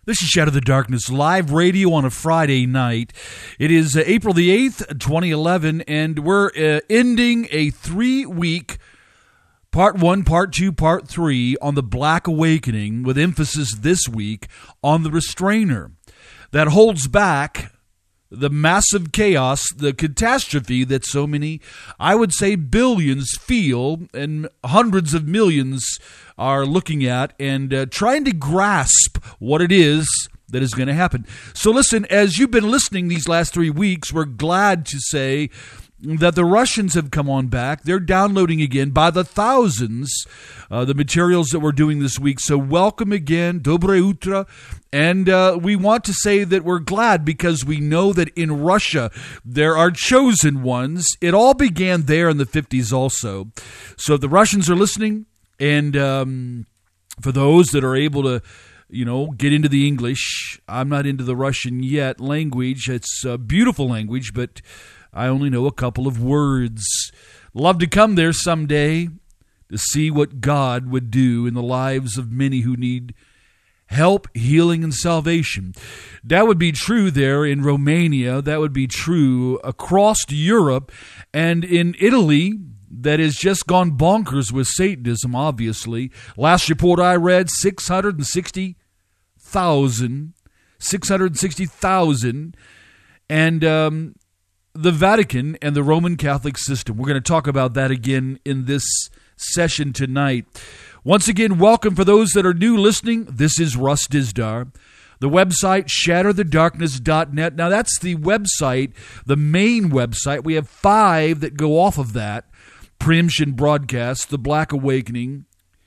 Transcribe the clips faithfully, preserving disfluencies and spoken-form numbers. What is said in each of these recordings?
This is Shadow the Darkness, live radio on a Friday night. It is uh, April the eighth, twenty eleven, and we're uh, ending a three-week part one, part two, part three on the Black Awakening, with emphasis this week on the restrainer that holds back the massive chaos, the catastrophe that so many, I would say billions, feel, and hundreds of millions are looking at and uh, trying to grasp what it is that is going to happen. So listen, as you've been listening these last three weeks, we're glad to say that the Russians have come on back. They're downloading again by the thousands uh, the materials that we're doing this week. So welcome again, Dobre Utra. And uh, we want to say that we're glad because we know that in Russia there are chosen ones. It all began there in the fifties also. So if the Russians are listening, and um, for those that are able to, you know, get into the English, I'm not into the Russian yet language. It's a beautiful language, but I only know a couple of words. Love to come there someday to see what God would do in the lives of many who need help, healing, and salvation. That would be true there in Romania. That would be true across Europe and in Italy. That has just gone bonkers with Satanism, obviously. Last report I read, six hundred sixty thousand. six hundred sixty thousand. And um, the Vatican and the Roman Catholic system. We're going to talk about that again in this session tonight. Once again, welcome for those that are new listening. This is Russ Dizdar. The website, shatter the darkness dot net. Now, that's the website, the main website. We have five that go off of that. Preemption Broadcast, The Black Awakening,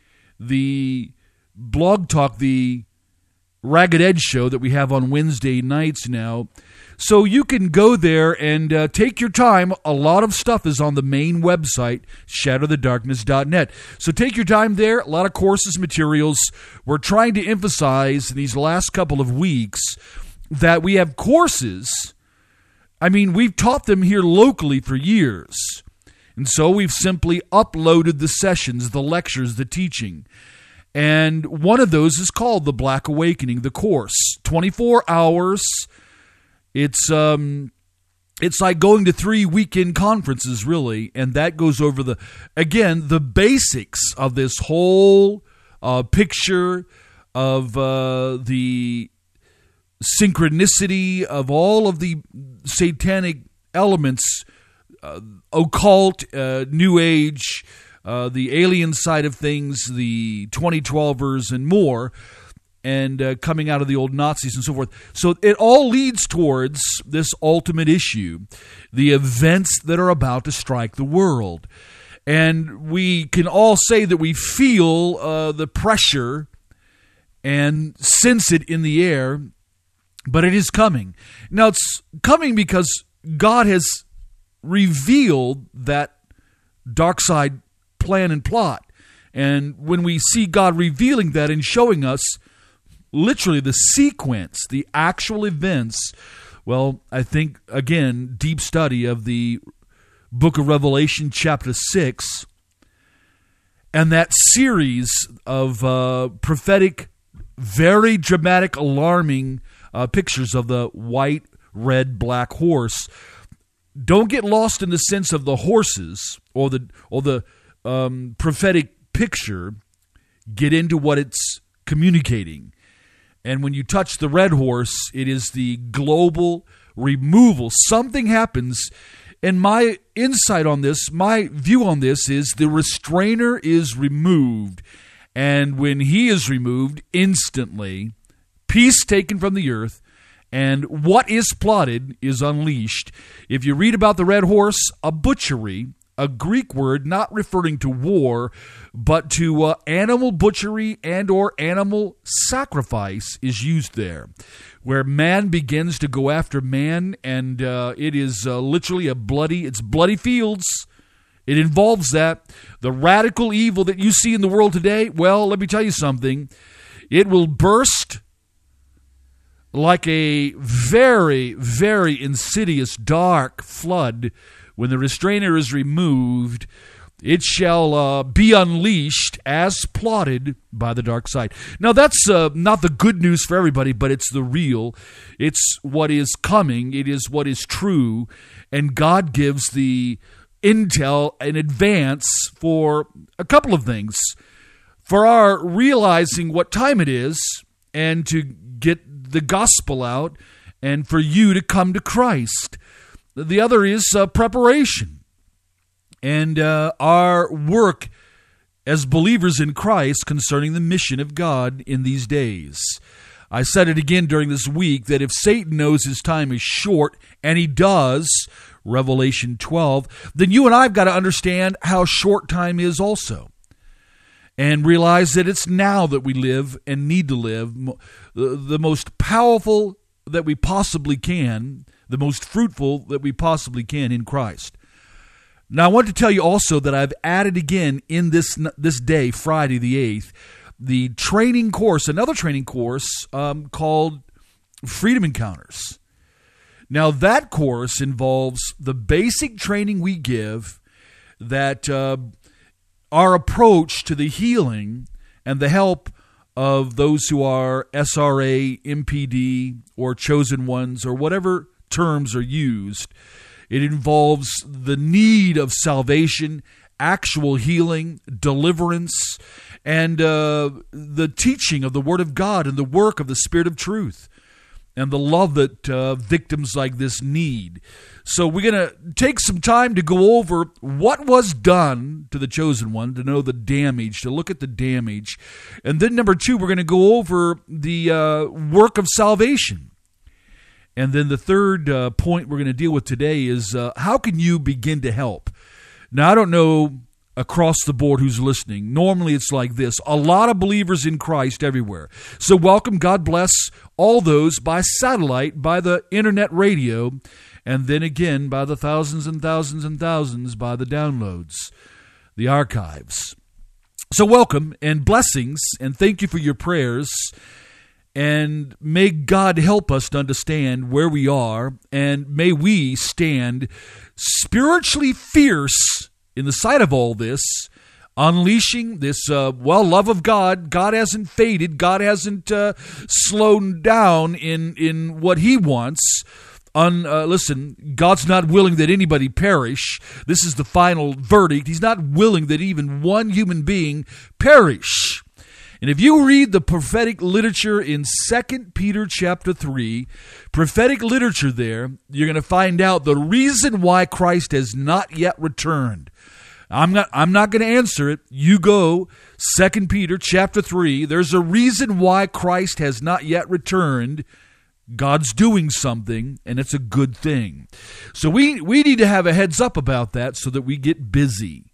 the Blog Talk, the Ragged Edge show that we have on Wednesday nights now. So you can go there and uh, take your time. A lot of stuff is on the main website, shatter the darkness dot net. So take your time there. A lot of courses, materials. We're trying to emphasize in these last couple of weeks that we have courses. I mean, we've taught them here locally for years. And so we've simply uploaded the sessions, the lectures, the teaching. And one of those is called The Black Awakening, the course. twenty-four hours. It's um, it's like going to three weekend conferences, really. And that goes over, the again, the basics of this whole uh, picture of uh, the synchronicity of all of the satanic elements, Uh, occult, uh, New Age, uh, the alien side of things, the twenty twelvers and more, and uh, coming out of the old Nazis and so forth. So it all leads towards this ultimate issue, the events that are about to strike the world. And we can all say that we feel uh, the pressure and sense it in the air, but it is coming. Now, it's coming because God has revealed that dark side plan and plot. And when we see God revealing that and showing us literally the sequence, the actual events, well, I think, again, deep study of the book of Revelation, chapter six, and that series of uh, prophetic, very dramatic, alarming uh, pictures of the white, red, black horse. Don't get lost in the sense of the horses or the or the um, prophetic picture. Get into what it's communicating. And when you touch the red horse, it is the global removal. Something happens. And my insight on this, my view on this is the restrainer is removed. And when he is removed, instantly, peace taken from the earth, and what is plotted is unleashed. If you read about the red horse, a butchery, a Greek word not referring to war, but to uh, animal butchery and or animal sacrifice is used there, where man begins to go after man, and uh, it is uh, literally a bloody, it's bloody fields. It involves that. The radical evil that you see in the world today, well, let me tell you something. It will burst like a very, very insidious, dark flood. When the restrainer is removed, It shall uh, be unleashed as plotted by the dark side. Now, that's uh, not the good news for everybody, but it's the real. It's what is coming. It is what is true. And God gives the intel in advance for a couple of things. For our realizing what time it is and to get the gospel out and for you to come to Christ. The other is uh, preparation. And uh, our work as believers in Christ concerning the mission of God in these days. I said it again during this week that if Satan knows his time is short, and he does, Revelation twelve, then you and I have got to understand how short time is also. And realize that it's now that we live and need to live the most powerful that we possibly can, the most fruitful that we possibly can in Christ. Now, I want to tell you also that I've added again in this this day, Friday the eighth, the training course, another training course um, called Freedom Encounters. Now, that course involves the basic training we give that uh, our approach to the healing and the help of those who are S R A, M P D, or chosen ones, or whatever terms are used. It involves the need of salvation, actual healing, deliverance, and uh, the teaching of the Word of God and the work of the Spirit of truth and the love that uh, victims like this need. So we're going to take some time to go over what was done to the chosen one, to know the damage, to look at the damage. And then number two, we're going to go over the uh, work of salvation. And then the third uh, point we're going to deal with today is uh, how can you begin to help? Now, I don't know across the board who's listening. Normally it's like this. A lot of believers in Christ everywhere. So welcome, God bless all those by satellite, by the internet radio, and then again by the thousands and thousands and thousands by the downloads, the archives. So welcome and blessings, and thank you for your prayers. And may God help us to understand where we are, and may we stand spiritually fierce in the sight of all this, unleashing this, uh, well, love of God. God hasn't faded. God hasn't uh, slowed down in, in what he wants. Un, uh, listen, God's not willing that anybody perish. This is the final verdict. He's not willing that even one human being perish. And if you read the prophetic literature in Second Peter chapter three, prophetic literature there, you're going to find out the reason why Christ has not yet returned. I'm not I'm not going to answer it. You go, Second Peter chapter three. There's a reason why Christ has not yet returned. God's doing something, and it's a good thing. So we, we need to have a heads up about that so that we get busy.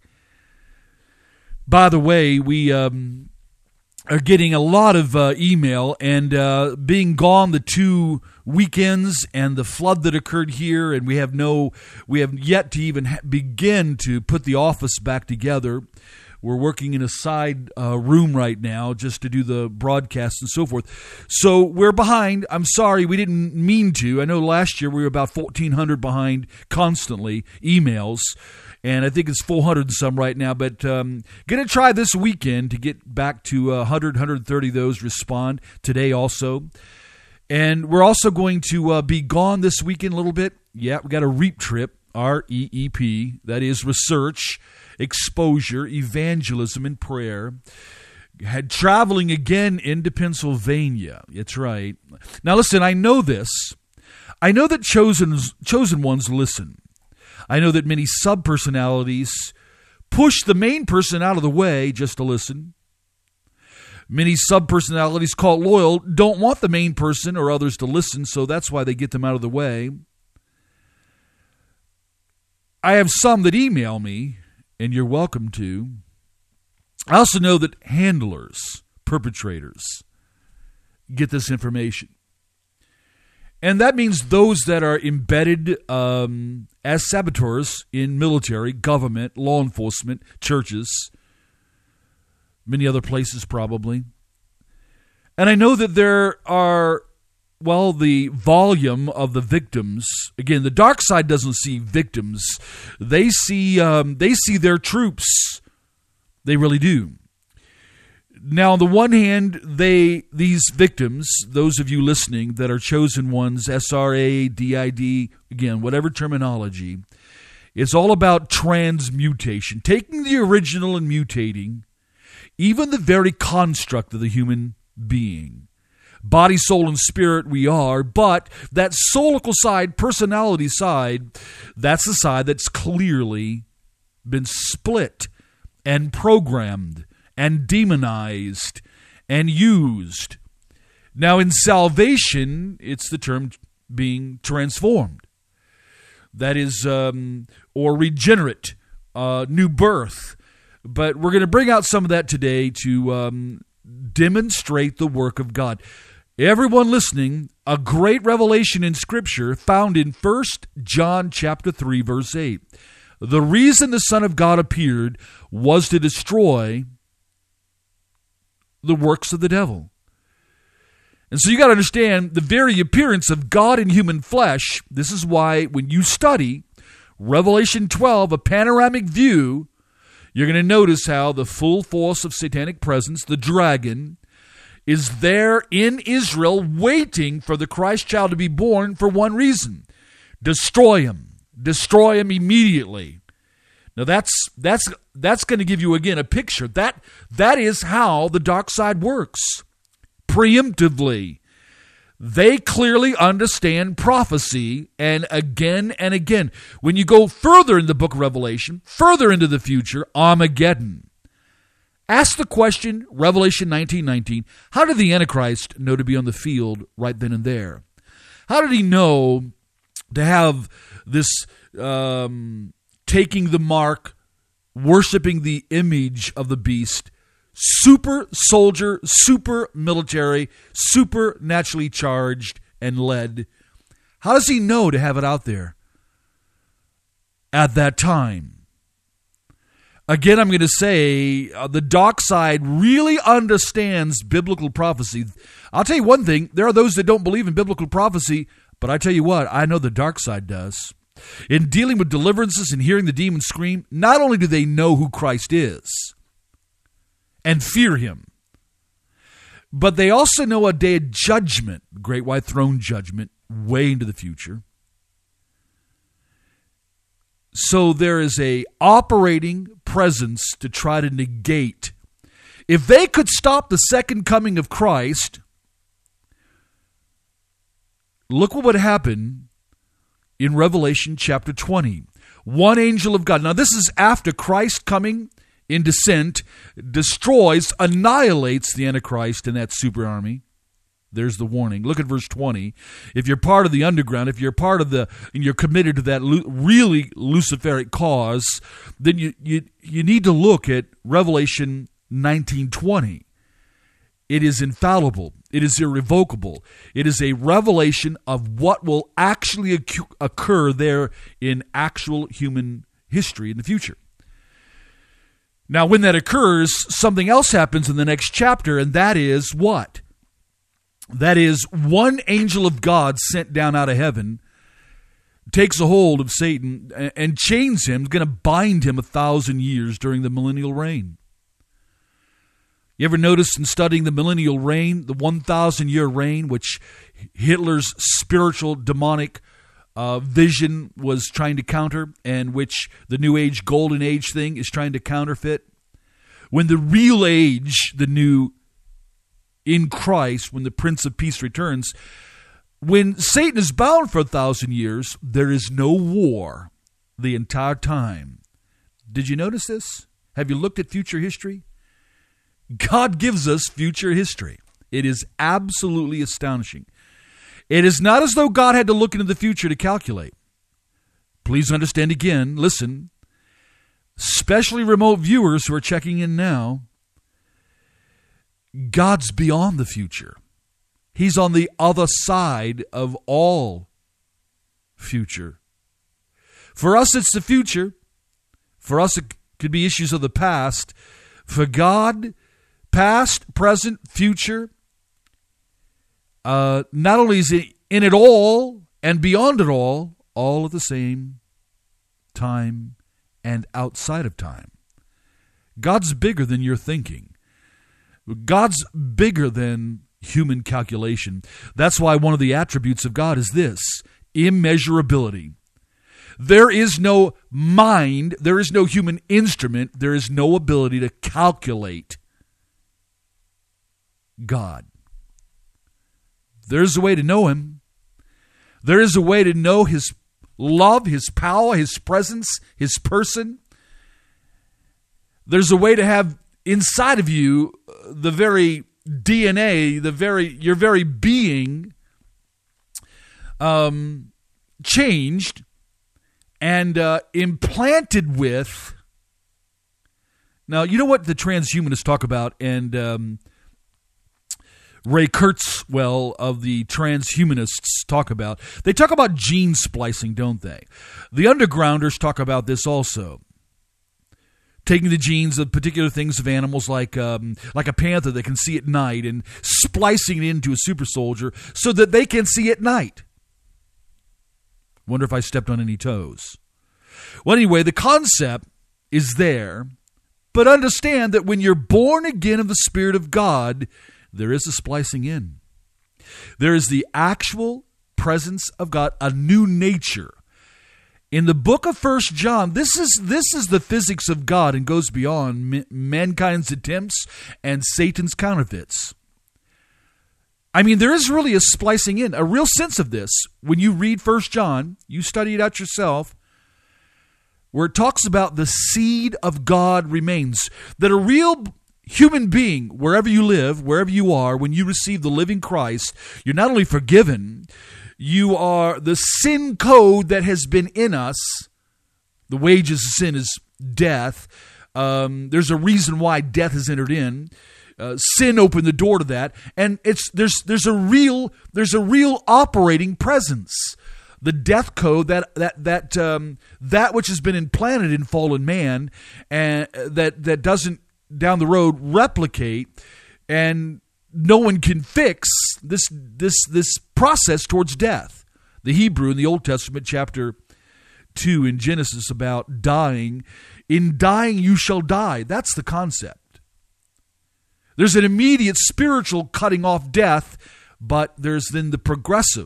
By the way, we... Um, are getting a lot of uh, email, and uh, being gone the two weekends and the flood that occurred here, and we have no, we have yet to even ha- begin to put the office back together. We're working in a side uh, room right now just to do the broadcast and so forth. So we're behind. I'm sorry, we didn't mean to. I know last year we were about fourteen hundred behind constantly, emails. And I think it's four hundred and some right now. But um, going to try this weekend to get back to uh, one hundred, one hundred thirty of those respond today also. And we're also going to uh, be gone this weekend a little bit. Yeah, we got a REAP trip, R E E P. That is research, exposure, evangelism, and prayer. Had traveling again into Pennsylvania. That's right. Now listen, I know this. I know that chosen, chosen ones listen. I know that many sub-personalities push the main person out of the way just to listen. Many sub-personalities called loyal don't want the main person or others to listen, so that's why they get them out of the way. I have some that email me, and you're welcome to. I also know that handlers, perpetrators, get this information. And that means those that are embedded um, as saboteurs in military, government, law enforcement, churches, many other places probably. And I know that there are well, the volume of the victims. Again, the dark side doesn't see victims. They see um, they see their troops. They really do. Now, on the one hand, they these victims, those of you listening that are chosen ones, S R A, D I D, again, whatever terminology, it's all about transmutation, taking the original and mutating even the very construct of the human being. Body, soul, and spirit we are, but that soulical side, personality side, that's the side that's clearly been split and programmed and demonized and used. Now, in salvation, it's the term being transformed. That is, um, or regenerate, uh, new birth. But we're going to bring out some of that today to um, demonstrate the work of God. Everyone listening, a great revelation in Scripture found in First John chapter three, verse eight. The reason the Son of God appeared was to destroy the works of the devil. And so you got to understand the very appearance of God in human flesh. This is why when you study Revelation twelve, a panoramic view, you're going to notice how the full force of satanic presence, the dragon, is there in Israel waiting for the Christ child to be born for one reason: destroy him. Destroy him immediately. Now that's that's that's going to give you again a picture. That that is how the dark side works. Preemptively. They clearly understand prophecy, and again and again. When you go further in the book of Revelation, further into the future, Armageddon. Ask the question, Revelation nineteen nineteen, how did the Antichrist know to be on the field right then and there? How did he know to have this um, taking the mark, worshiping the image of the beast, super soldier, super military, super naturally charged and led? How does he know to have it out there at that time? Again, I'm going to say uh, the dark side really understands biblical prophecy. I'll tell you one thing, there are those that don't believe in biblical prophecy, but I tell you what, I know the dark side does. In dealing with deliverances and hearing the demons scream, not only do they know who Christ is and fear him, but they also know a day of judgment, great white throne judgment, way into the future. So there is a operating presence to try to negate. If they could stop the second coming of Christ, look what would happen in Revelation chapter twenty. One angel of God. Now this is after Christ coming in descent, destroys, annihilates the Antichrist and that super army. There's the warning. Look at verse twenty. If you're part of the underground, if you're part of the, and you're committed to that really Luciferic cause, then you you, you need to look at Revelation nineteen twenty. It is infallible. It is irrevocable. It is a revelation of what will actually occur there in actual human history in the future. Now, when that occurs, something else happens in the next chapter, and that is what? That is, one angel of God sent down out of heaven takes a hold of Satan and chains him, going to bind him a thousand years during the millennial reign. You ever notice in studying the millennial reign, the one thousand year reign, which Hitler's spiritual demonic uh, vision was trying to counter, and which the New Age, Golden Age thing is trying to counterfeit? When the real age, the new in Christ, when the Prince of Peace returns, when Satan is bound for a thousand years, there is no war the entire time. Did you notice this? Have you looked at future history? God gives us future history. It is absolutely astonishing. It is not as though God had to look into the future to calculate. Please understand again, listen, especially remote viewers who are checking in now, God's beyond the future. He's on the other side of all future. For us, it's the future. For us, it could be issues of the past. For God, past, present, future, Uh, not only is it in it all and beyond it all, all at the same time and outside of time. God's bigger than your thinking. God's bigger than human calculation. That's why one of the attributes of God is this: immeasurability. There is no mind, there is no human instrument, there is no ability to calculate God. There's a way to know Him. There is a way to know His love, His power, His presence, His person. There's a way to have inside of you the very D N A, the very your very being um, changed and uh, implanted with. Now, you know what the transhumanists talk about, and um, Ray Kurzweil of the transhumanists talk about. They talk about gene splicing, don't they? The undergrounders talk about this also. Taking the genes of particular things of animals like um, like a panther that can see at night and splicing it into a super soldier so that they can see at night. Wonder if I stepped on any toes. Well, anyway, the concept is there, but understand that when you're born again of the Spirit of God, there is a splicing in. There is the actual presence of God, a new nature. In the book of First John, this is this is the physics of God and goes beyond m- mankind's attempts and Satan's counterfeits. I mean, there is really a splicing in, a real sense of this. When you read First John, you study it out yourself, where it talks about the seed of God remains, that a real human being, wherever you live, wherever you are, when you receive the living Christ, you're not only forgiven, you are the sin code that has been in us. The wages of sin is death. Um, there's a reason why death has entered in. Uh, sin opened the door to that, and it's there's there's a real there's a real operating presence. The death code that that that um, that which has been implanted in fallen man, and that that doesn't down the road replicate, and no one can fix this this this process towards death. The Hebrew in the Old Testament, chapter two in Genesis, about dying. In dying you shall die. That's the concept. There's an immediate spiritual cutting off death, but there's then the progressive.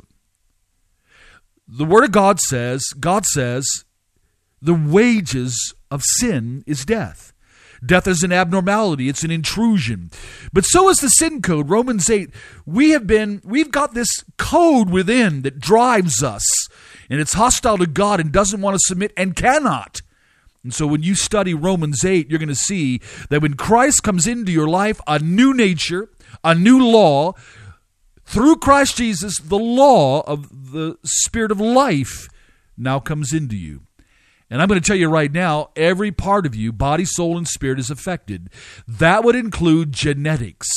The Word of God says, God says, the wages of sin is death. Death is an abnormality. It's an intrusion. But so is the sin code. Romans eight, we have been, we've got this code within that drives us, and it's hostile to God and doesn't want to submit and cannot. And so when you study Romans eight, you're going to see that when Christ comes into your life, a new nature, a new law, through Christ Jesus, the law of the Spirit of life now comes into you. And I'm going to tell you right now, every part of you, body, soul, and spirit, is affected. That would include genetics.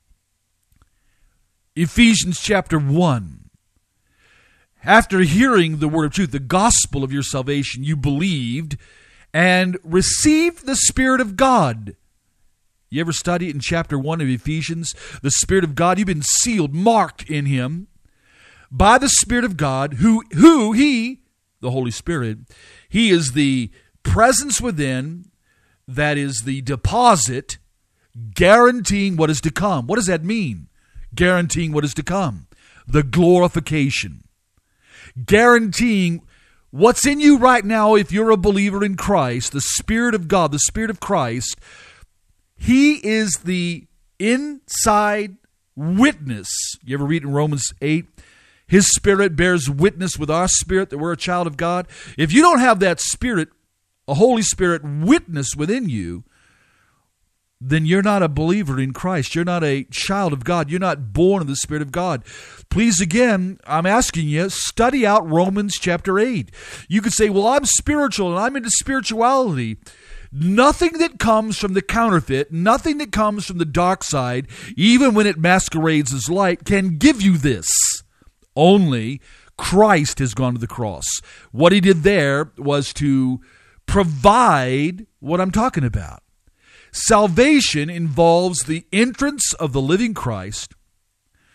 Ephesians chapter one. After hearing the word of truth, the gospel of your salvation, you believed and received the Spirit of God. You ever study it in chapter one of Ephesians? The Spirit of God, you've been sealed, marked in Him by the Spirit of God, who, who He, the Holy Spirit, He is the presence within that is the deposit guaranteeing what is to come. What does that mean? Guaranteeing what is to come. The glorification. Guaranteeing what's in you right now if you're a believer in Christ, the Spirit of God, the Spirit of Christ. He is the inside witness. You ever read in Romans eight? His Spirit bears witness with our spirit that we're a child of God. If you don't have that Spirit, a Holy Spirit witness within you, then you're not a believer in Christ. You're not a child of God. You're not born of the Spirit of God. Please, again, I'm asking you, study out Romans chapter eight. You could say, well, I'm spiritual and I'm into spirituality. Nothing that comes from the counterfeit, nothing that comes from the dark side, even when it masquerades as light, can give you this. Only Christ has gone to the cross. What He did there was to provide what I'm talking about. Salvation involves the entrance of the living Christ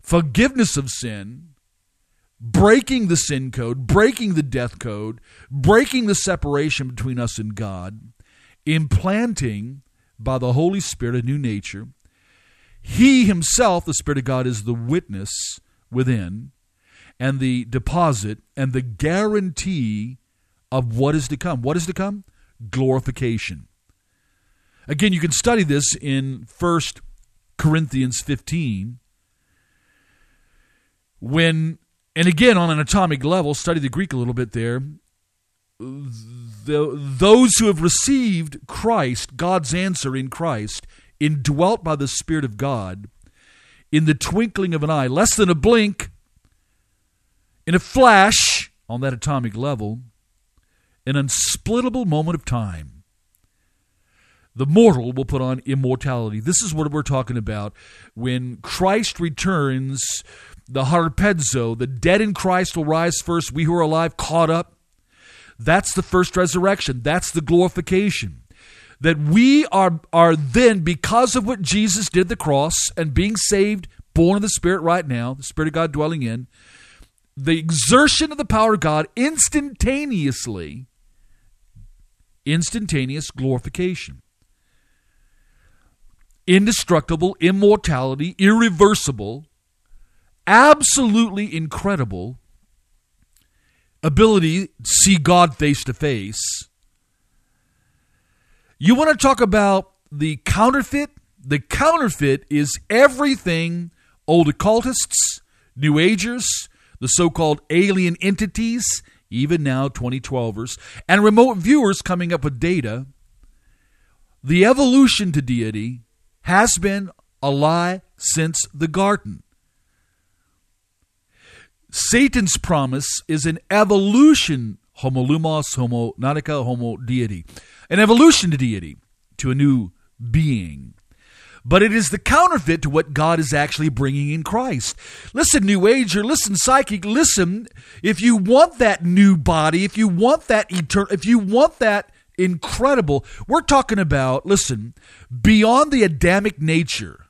forgiveness of sin, breaking the sin code, breaking the death code, breaking the separation between us and God, implanting by the Holy Spirit a new nature. He himself, the Spirit of God, is the witness within and the deposit and the guarantee of what is to come. What is to come? Glorification. Again, you can study this in First Corinthians fifteen. When, and again, on an atomic level, study the Greek a little bit there. The, those who have received Christ, God's answer in Christ, indwelt by the Spirit of God, in the twinkling of an eye, less than a blink, in a flash, on that atomic level, an unsplittable moment of time, the mortal will put on immortality. This is what we're talking about. When Christ returns, the harpazo, the dead in Christ will rise first. We who are alive, caught up. That's the first resurrection. That's the glorification. That we are, are then, because of what Jesus did at the cross and being saved, born of the Spirit right now, the Spirit of God dwelling in, the exertion of the power of God instantaneously, instantaneous glorification. Indestructible, immortality, irreversible, absolutely incredible ability to see God face to face. You want to talk about the counterfeit? The counterfeit is everything old occultists, New Agers, the so-called alien entities, even now twenty twelvers, and remote viewers coming up with data. The evolution to deity has been a lie since the garden. Satan's promise is an evolution, homo lumos, homo nautica, homo deity, an evolution to deity, to a new being. But it is the counterfeit to what God is actually bringing in Christ. Listen, New Ager, listen, psychic, listen. If you want that new body, if you want that eternal, if you want that incredible, we're talking about, listen, beyond the Adamic nature.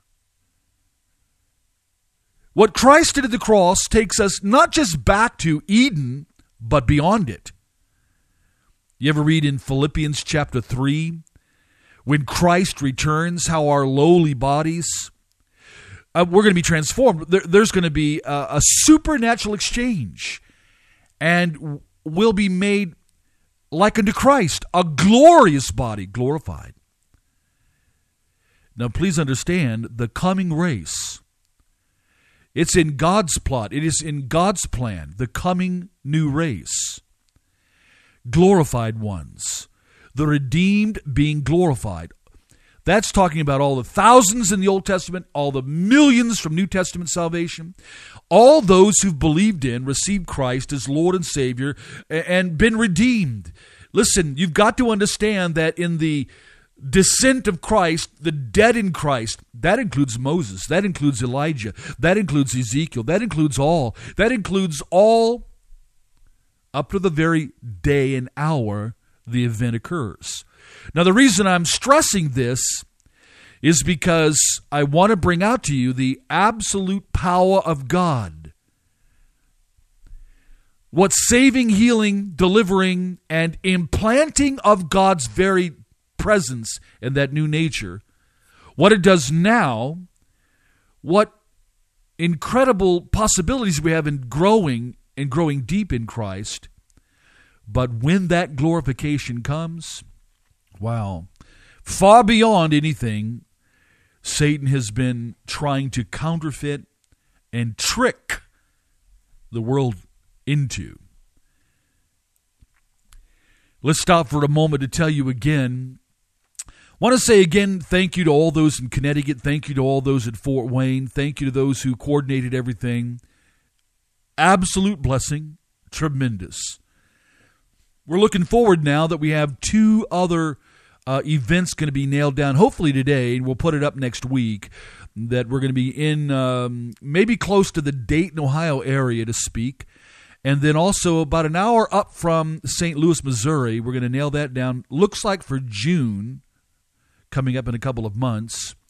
What Christ did at the cross takes us not just back to Eden, but beyond it. You ever read in Philippians chapter three, when Christ returns, how our lowly bodies, uh, we're going to be transformed. There, there's going to be a, a supernatural exchange, and we'll be made like unto Christ, a glorious body, glorified. Now, please understand, the coming race, it's in God's plot. It is in God's plan, the coming new race. Glorified ones. The redeemed being glorified. That's talking about all the thousands in the Old Testament, all the millions from New Testament salvation, all those who've believed in, received Christ as Lord and Savior, and been redeemed. Listen, you've got to understand that in the descent of Christ, the dead in Christ, that includes Moses, that includes Elijah, that includes Ezekiel, that includes all, that includes all up to the very day and hour the event occurs. Now, the reason I'm stressing this is because I want to bring out to you the absolute power of God. What saving, healing, delivering, and implanting of God's very presence in that new nature, what it does now, what incredible possibilities we have in growing and growing deep in Christ. But when that glorification comes, wow, far beyond anything Satan has been trying to counterfeit and trick the world into. Let's stop for a moment to tell you again. I want to say again, thank you to all those in Connecticut. Thank you to all those at Fort Wayne. Thank you to those who coordinated everything. Absolute blessing. Tremendous. We're looking forward now that we have two other uh, events going to be nailed down, hopefully today, and we'll put it up next week, that we're going to be in um, maybe close to the Dayton, Ohio area to speak. And then also about an hour up from Saint Louis, Missouri, we're going to nail that down. Looks like for June, coming up in a couple of months.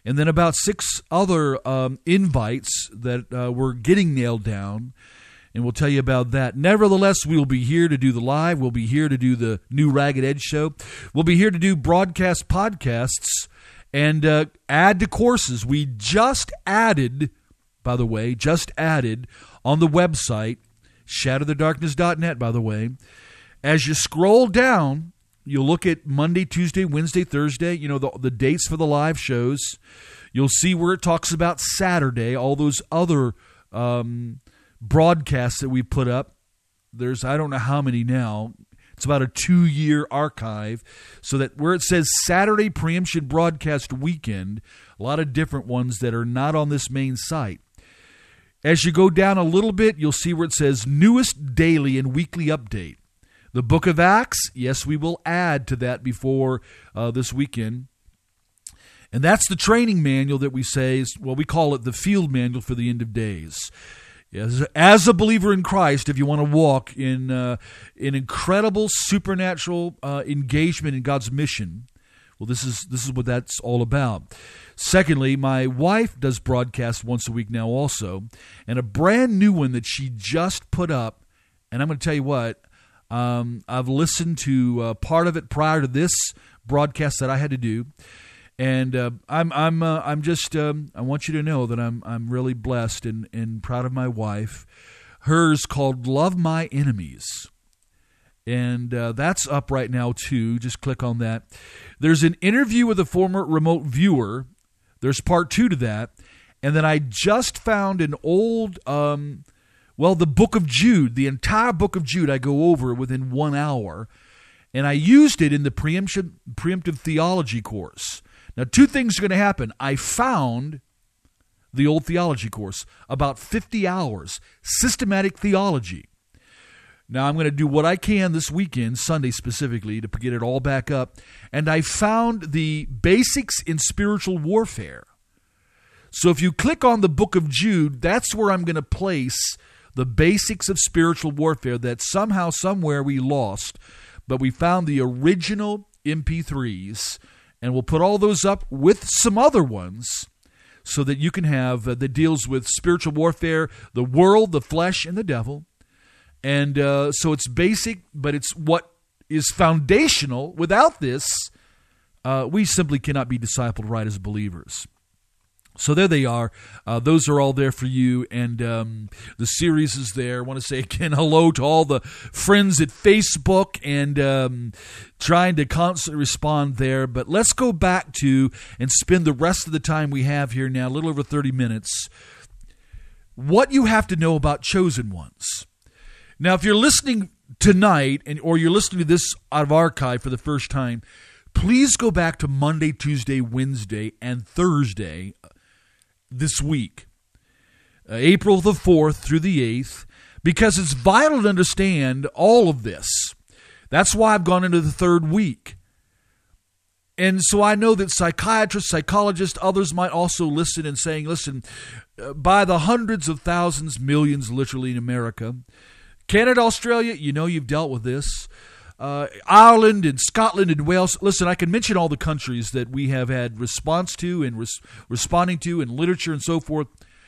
and then about six other um, invites that uh, we're getting nailed down, and we'll tell you about that. Nevertheless, we'll be here to do the live. We'll be here to do the new Ragged Edge show. We'll be here to do broadcast podcasts and uh, add to courses. We just added, by the way, just added on the website, shadow the darkness dot net, by the way. As you scroll down, you'll look at Monday, Tuesday, Wednesday, Thursday, you know, the, the dates for the live shows. You'll see where it talks about Saturday, all those other um, broadcasts that we put up. There's, I don't know how many now. It's about a two-year archive. So that where it says Saturday Preemption Broadcast Weekend, a lot of different ones that are not on this main site. As you go down a little bit, you'll see where it says Newest Daily and Weekly Update. The Book of Acts, yes, we will add to that before uh, this weekend. And that's the training manual that we say is, well, we call it the field manual for the end of days. As, as a believer in Christ, if you want to walk in uh, in incredible supernatural uh, engagement in God's mission, well, this is this is what that's all about. Secondly, my wife does broadcasts once a week now also, and a brand new one that she just put up. And I'm going to tell you what, um, I've listened to uh, part of it prior to this broadcast that I had to do. And uh, I'm I'm uh, I'm just um, I want you to know that I'm I'm really blessed and, and proud of my wife. Hers called Love My Enemies, and uh, that's up right now too. Just click on that. There's an interview with a former remote viewer. There's part two to that, and then I just found an old um, well the Book of Jude, the entire Book of Jude. I go over within one hour, and I used it in the preemption preemptive theology course. Now, two things are going to happen. I found the old theology course, about fifty hours, systematic theology. Now, I'm going to do what I can this weekend, Sunday specifically, to get it all back up. And I found the basics in spiritual warfare. So if you click on the Book of Jude, that's where I'm going to place the basics of spiritual warfare that somehow, somewhere we lost. But we found the original M P threes. And we'll put all those up with some other ones so that you can have uh, that deals with spiritual warfare, the world, the flesh, and the devil. And uh, so it's basic, but it's what is foundational. Without this, uh, we simply cannot be discipled right as believers. So there they are. Uh, those are all there for you, and um, the series is there. I want to say again hello to all the friends at Facebook and um, trying to constantly respond there. But let's go back to and spend the rest of the time we have here now, a little over thirty minutes, what you have to know about chosen ones. Now, if you're listening tonight and or you're listening to this out of archive for the first time, please go back to Monday, Tuesday, Wednesday, and Thursday this week, uh, April the fourth through the eighth, because it's vital to understand all of this. That's why I've gone into the third week. And so I know that psychiatrists, psychologists, others might also listen and saying, listen, uh, by the hundreds of thousands, millions literally in America, Canada, Australia, you know you've dealt with this. Uh, Ireland and Scotland and Wales. Listen, I can mention all the countries that we have had response to and res- responding to in literature and so forth.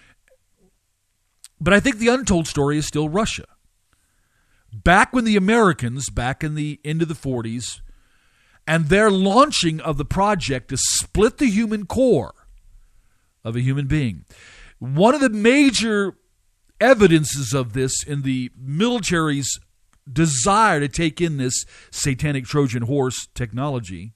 But I think the untold story is still Russia. Back when the Americans, back in the end of the forties, and their launching of the project to split the human core of a human being. One of the major evidences of this in the military's desire to take in this satanic Trojan horse technology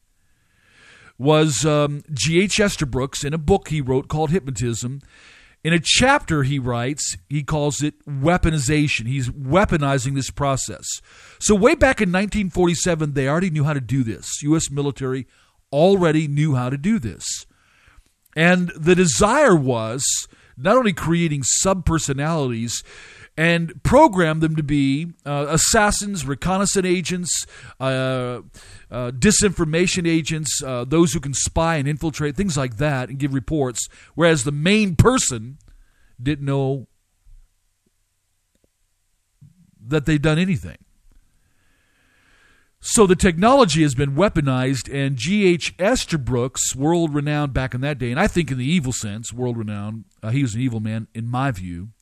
was um, G H Estabrooks in a book he wrote called Hypnotism. In a chapter he writes, he calls it weaponization. He's weaponizing this process. So way back in nineteen forty-seven, they already knew how to do this. U S military already knew how to do this. And the desire was not only creating subpersonalities and program them to be uh, assassins, reconnaissance agents, uh, uh, disinformation agents, uh, those who can spy and infiltrate, things like that, and give reports, whereas the main person didn't know that they'd done anything. So the technology has been weaponized, and G H Esterbrooks, world-renowned back in that day, and I think in the evil sense, world-renowned, uh, he was an evil man in my view.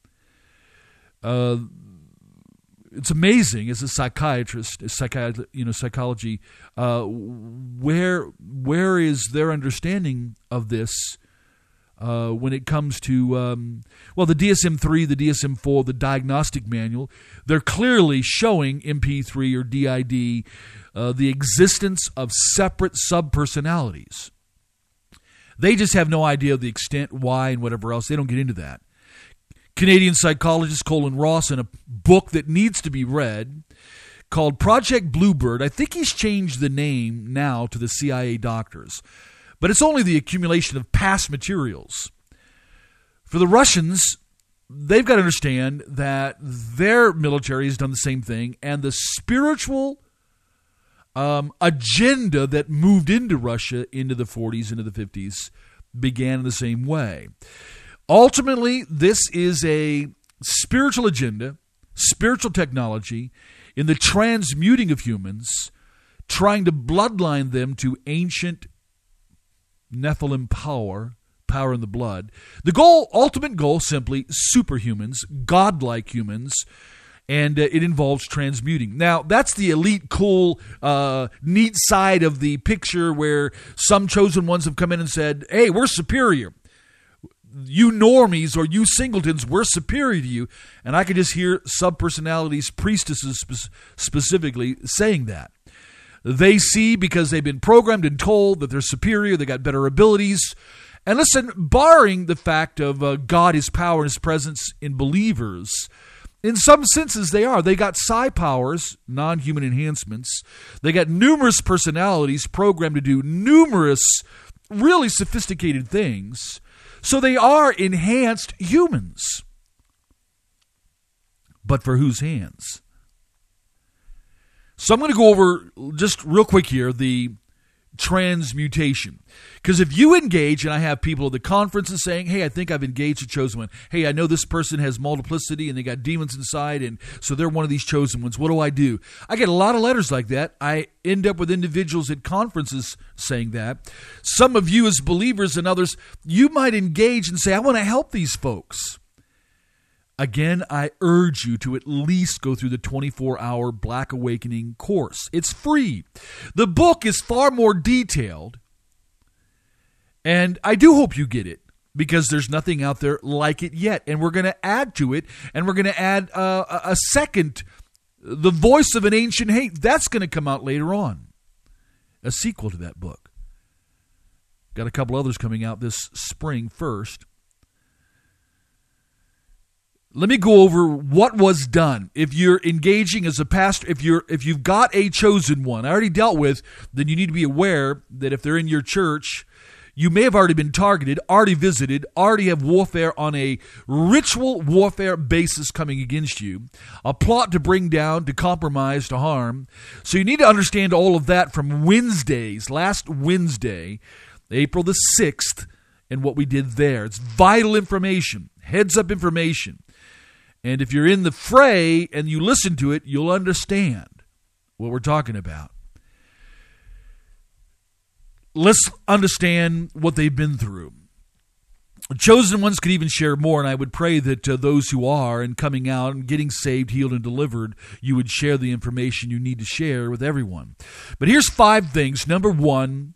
Uh, it's amazing as a psychiatrist, as psychi- you know, psychology, uh, where where is their understanding of this uh, when it comes to, um, well, the D S M three, the D S M four, the diagnostic manual. They're clearly showing M P three or D I D uh, the existence of separate subpersonalities. They just have no idea of the extent, why, and whatever else. They don't get into that. Canadian psychologist Colin Ross, in a book that needs to be read called Project Bluebird, I think he's changed the name now to the C I A doctors, but it's only the accumulation of past materials. For the Russians, they've got to understand that their military has done the same thing, and the spiritual um, agenda that moved into Russia into the forties, into the fifties, began in the same way. Ultimately, this is a spiritual agenda, spiritual technology in the transmuting of humans, trying to bloodline them to ancient Nephilim power, power in the blood. The goal, ultimate goal, simply superhumans, godlike humans, and uh, it involves transmuting. Now, that's the elite, cool, uh, neat side of the picture where some chosen ones have come in and said, hey, we're superior. You normies or you singletons, we're superior to you. And I could just hear subpersonalities, priestesses spe- specifically, saying that. They see, because they've been programmed and told that they're superior, they got better abilities. And listen, barring the fact of uh, God, His power, and His presence in believers, in some senses they are. They got psi powers, non-human enhancements. They got numerous personalities programmed to do numerous really sophisticated things. So they are enhanced humans. But for whose hands? So I'm going to go over, just real quick here, the transmutation. Because if you engage, and I have people at the conferences saying, hey, I think I've engaged a chosen one. Hey, I know this person has multiplicity and they got demons inside, and so they're one of these chosen ones. What do I do? I get a lot of letters like that. I end up with individuals at conferences saying that. Some of you as believers and others, you might engage and say, I want to help these folks. Again, I urge you to at least go through the twenty-four hour Black Awakening course. It's free. The book is far more detailed, and I do hope you get it, because there's nothing out there like it yet. And we're going to add to it, and we're going to add uh, a second, The Voice of an Ancient Hate. That's going to come out later on, a sequel to that book. Got a couple others coming out this spring first. Let me go over what was done. If you're engaging as a pastor, if you're if you've got a chosen one, I already dealt with, then you need to be aware that if they're in your church, you may have already been targeted, already visited, already have warfare on a ritual warfare basis coming against you, a plot to bring down, to compromise, to harm. So you need to understand all of that from Wednesdays, last Wednesday, April the sixth, and what we did there. It's vital information, heads-up information. And if you're in the fray and you listen to it, you'll understand what we're talking about. Let's understand what they've been through. Chosen ones could even share more, and I would pray that uh, those who are and coming out and getting saved, healed, and delivered, you would share the information you need to share with everyone. But here's five things. Number one,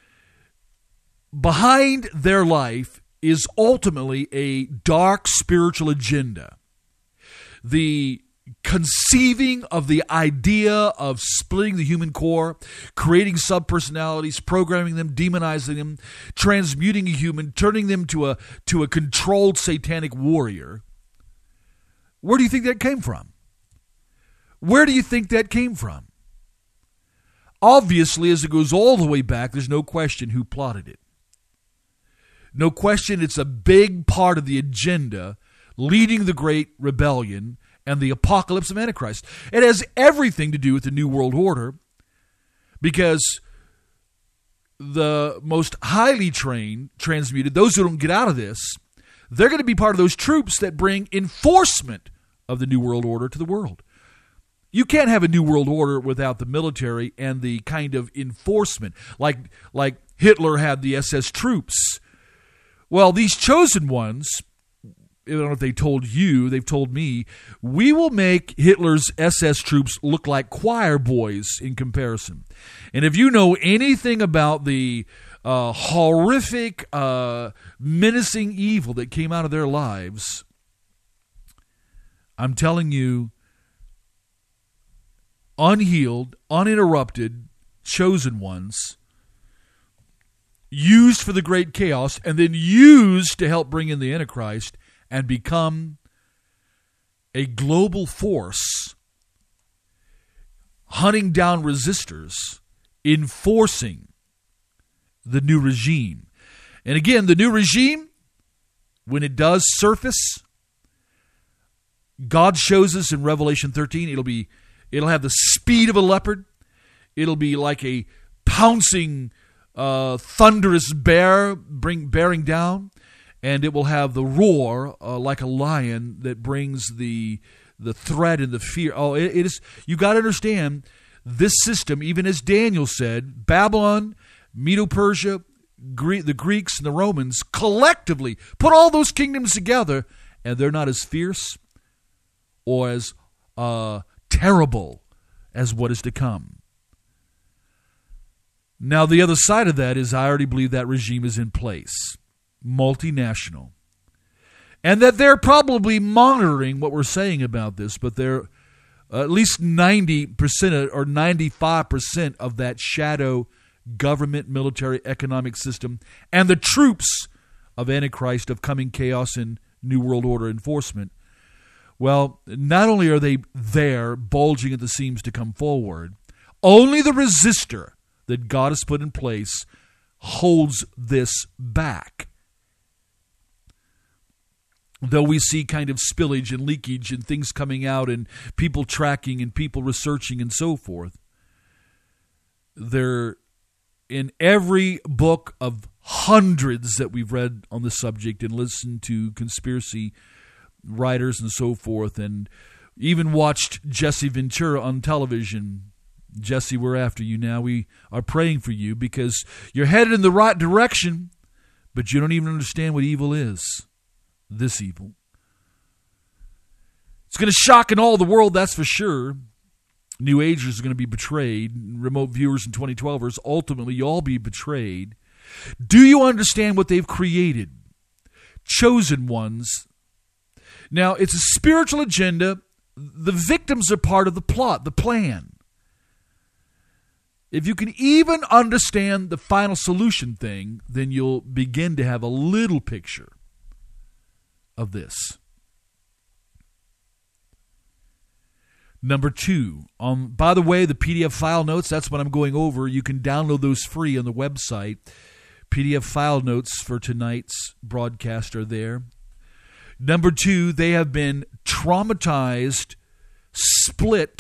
behind their life is ultimately a dark spiritual agenda. The conceiving of the idea of splitting the human core, creating subpersonalities, programming them, demonizing them, transmuting a human, turning them to a to a controlled satanic warrior. Where do you think that came from? Where do you think that came from? Obviously, as it goes all the way back, there's no question who plotted it. No question it's a big part of the agenda leading the Great Rebellion and the apocalypse of Antichrist. It has everything to do with the New World Order, because the most highly trained, transmuted, those who don't get out of this, they're going to be part of those troops that bring enforcement of the New World Order to the world. You can't have a new world order without the military and the kind of enforcement, like like Hitler had the S S troops. Well, these chosen ones, I don't know if they told you, they've told me, we will make Hitler's S S troops look like choir boys in comparison. And if you know anything about the uh, horrific, uh, menacing evil that came out of their lives, I'm telling you, unhealed, uninterrupted, chosen ones, used for the great chaos, and then used to help bring in the Antichrist and become a global force, hunting down resistors, enforcing the new regime. And again, the new regime, when it does surface, God shows us in Revelation thirteen, it'll be It'll have the speed of a leopard. It'll be like a pouncing, uh, thunderous bear bring, bearing down. And it will have the roar uh, like a lion that brings the the threat and the fear. Oh, it, it is. You got to understand this system, even as Daniel said, Babylon, Medo-Persia, Gre- the Greeks, and the Romans collectively put all those kingdoms together, and they're not as fierce or as uh, terrible as what is to come. Now, the other side of that is I already believe that regime is in place, multinational, and that they're probably monitoring what we're saying about this, but they're uh, at least ninety percent or ninety-five percent of that shadow government, military, economic system, and the troops of Antichrist, of coming chaos and New World Order enforcement. Well, not only are they there, bulging at the seams to come forward, only the resistor that God has put in place holds this back. Though we see kind of spillage and leakage and things coming out and people tracking and people researching and so forth, they're in every book of hundreds that we've read on the subject and listened to conspiracy writers and so forth, and even watched Jesse Ventura on television. Jesse, we're after you now. We are praying for you because you're headed in the right direction, but you don't even understand what evil is. This evil. It's going to shock in all the world, that's for sure. New Agers are going to be betrayed. Remote viewers and twenty twelvers, ultimately, you'll all be betrayed. Do you understand what they've created? Chosen ones. Now, it's a spiritual agenda. The victims are part of the plot, the plan. If you can even understand the final solution thing, then you'll begin to have a little picture of this. Number two, um, by the way, the P D F file notes, that's what I'm going over. You can download those free on the website. P D F file notes for tonight's broadcast are there. Number two, they have been traumatized, split.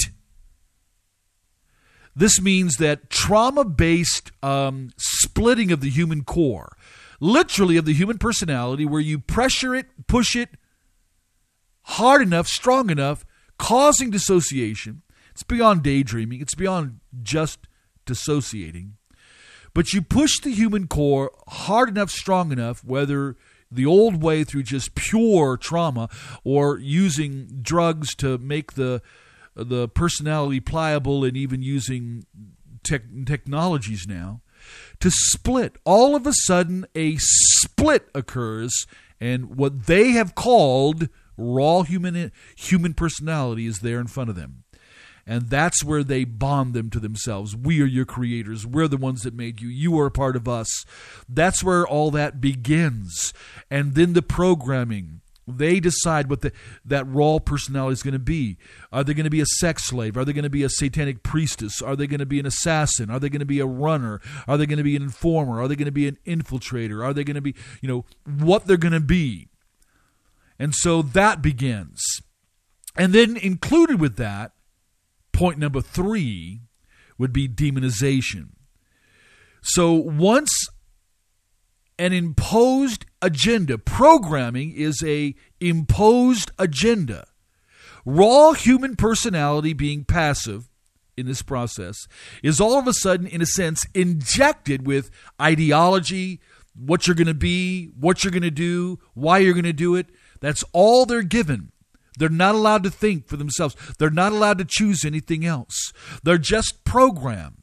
This means that trauma-based um, splitting of the human core, literally of the human personality, where you pressure it, push it hard enough, strong enough, causing dissociation. It's beyond daydreaming. It's beyond just dissociating. But you push the human core hard enough, strong enough, whether the old way through just pure trauma or using drugs to make the the personality pliable, and even using tech, technologies now to split. All of a sudden, a split occurs, and what they have called raw human human personality is there in front of them. And that's where they bond them to themselves. We are your creators. We're the ones that made you. You are a part of us. That's where all that begins. And then the programming. They decide what the, that raw personality is going to be. Are they going to be a sex slave? Are they going to be a satanic priestess? Are they going to be an assassin? Are they going to be a runner? Are they going to be an informer? Are they going to be an infiltrator? Are they going to be, you know, what they're going to be? And so that begins. And then included with that, point number three would be demonization. So once an imposed agenda, programming is a imposed agenda. raw human personality being passive in this process is all of a sudden, in a sense, injected with ideology, what you're going to be, what you're going to do, why you're going to do it. That's all they're given. They're not allowed to think for themselves. They're not allowed to choose anything else. They're just programmed.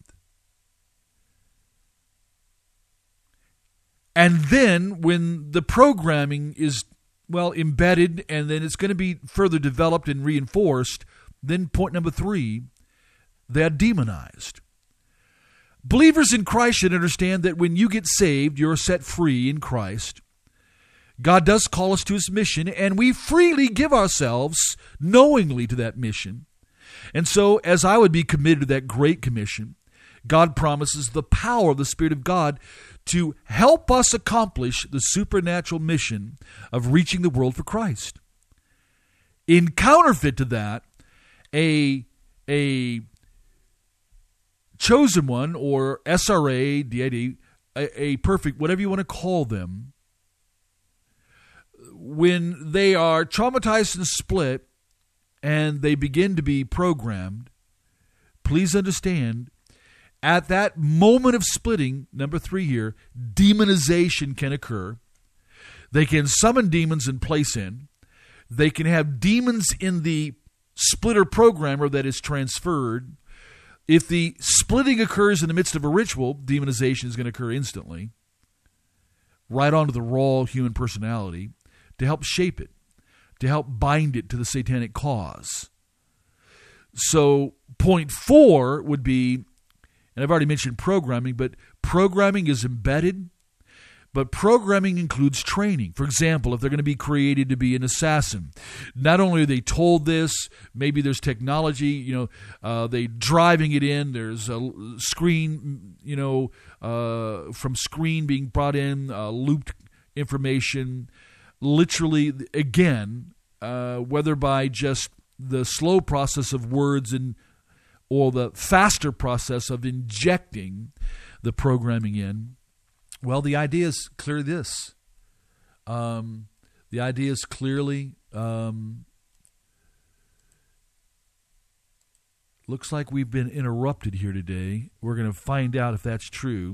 And then when the programming is, well, embedded, and then it's going to be further developed and reinforced, then point number three, they're demonized. Believers in Christ should understand that when you get saved, you're set free in Christ. God does call us to his mission, and we freely give ourselves knowingly to that mission. And so, as I would be committed to that great commission, God promises the power of the Spirit of God to help us accomplish the supernatural mission of reaching the world for Christ. In counterfeit to that, a, a chosen one, or S R A, D I D, a, a perfect, whatever you want to call them, when they are traumatized and split and they begin to be programmed, please understand, at that moment of splitting, number three here, demonization can occur. They can summon demons and place in. They can have demons in the splitter programmer that is transferred. If the splitting occurs in the midst of a ritual, demonization is going to occur instantly, right onto the raw human personality, to help shape it, to help bind it to the satanic cause. So point four would be, and I've already mentioned programming, but programming is embedded, but programming includes training. For example, if they're going to be created to be an assassin, not only are they told this, maybe there's technology, you know, uh, they driving it in, there's a screen, you know, uh, from screen being brought in, uh, looped information, literally, again, uh, whether by just the slow process of words and or the faster process of injecting the programming in, well, the idea is clearly this. Um, the idea is clearly, um, looks like we've been interrupted here today. We're going to find out if that's true.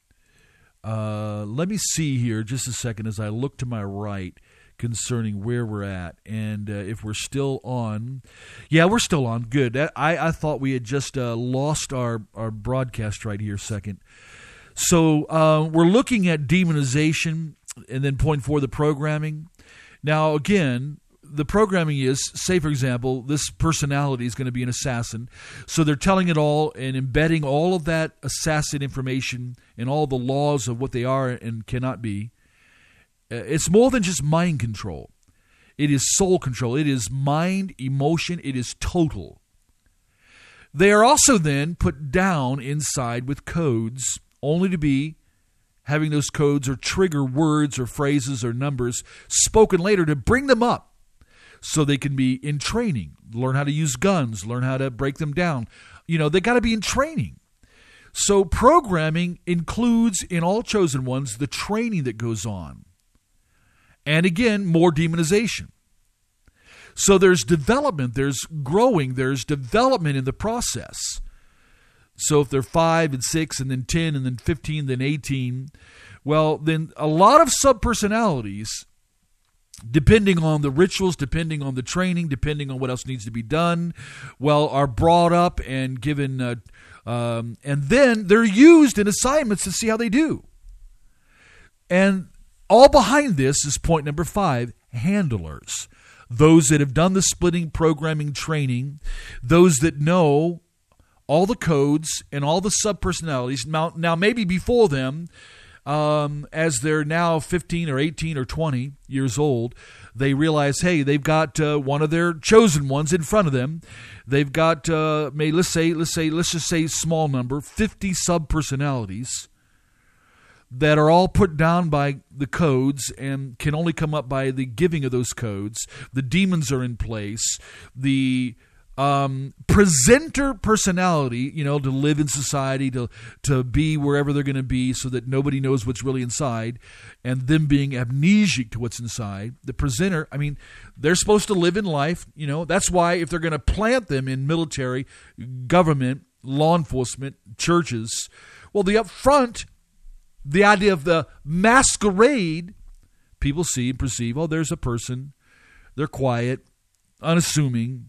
Uh, let me see here just a second as I look to my right concerning where we're at and uh, if we're still on. Yeah, we're still on. Good. I, I thought we had just uh, lost our, our broadcast right here a second. So uh, we're looking at demonization and then point four, the programming. Now, again, the programming is, say, for example, this personality is going to be an assassin. So they're telling it all and embedding all of that assassin information and all the laws of what they are and cannot be. It's more than just mind control. It is soul control. It is mind, emotion. It is total. They are also then put down inside with codes, only to be having those codes or trigger words or phrases or numbers spoken later to bring them up so they can be in training, learn how to use guns, learn how to break them down. You know, they got to be in training. So programming includes, in all chosen ones, the training that goes on. And again, more demonization. So there's development, there's growing, there's development in the process. So if they're five and six and then ten and then fifteen, then eighteen, well, then a lot of subpersonalities, depending on the rituals, depending on the training, depending on what else needs to be done, well, are brought up and given, uh, um, and then they're used in assignments to see how they do. And all behind this is point number five, handlers. Those that have done the splitting, programming, training, those that know all the codes and all the subpersonalities. Now, now maybe before them, um, as they're now fifteen or eighteen or twenty years old, they realize, hey, they've got uh, one of their chosen ones in front of them. They've got, uh, may let's say, let's say, let's just say, small number, fifty subpersonalities that are all put down by the codes and can only come up by the giving of those codes. The demons are in place. The um, presenter personality, you know, to live in society, to to be wherever they're going to be so that nobody knows what's really inside, and them being amnesic to what's inside. The presenter, I mean, they're supposed to live in life, you know. That's why if they're going to plant them in military, government, law enforcement, churches, well, the up front, the idea of the masquerade, people see and perceive, oh, there's a person, they're quiet, unassuming,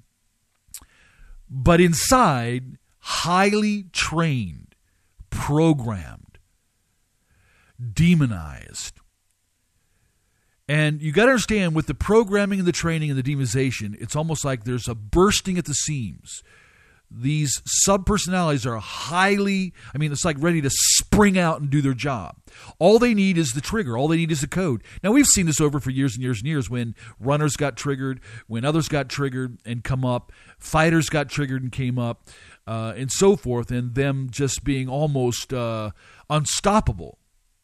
but inside, highly trained, programmed, demonized. And you got to understand, with the programming and the training and the demonization, it's almost like there's a bursting at the seams. These sub-personalities are highly, I mean, it's like ready to spring out and do their job. All they need is the trigger. All they need is the code. Now, we've seen this over for years and years and years when runners got triggered, when others got triggered and come up, fighters got triggered and came up, uh, and so forth, and them just being almost uh, unstoppable.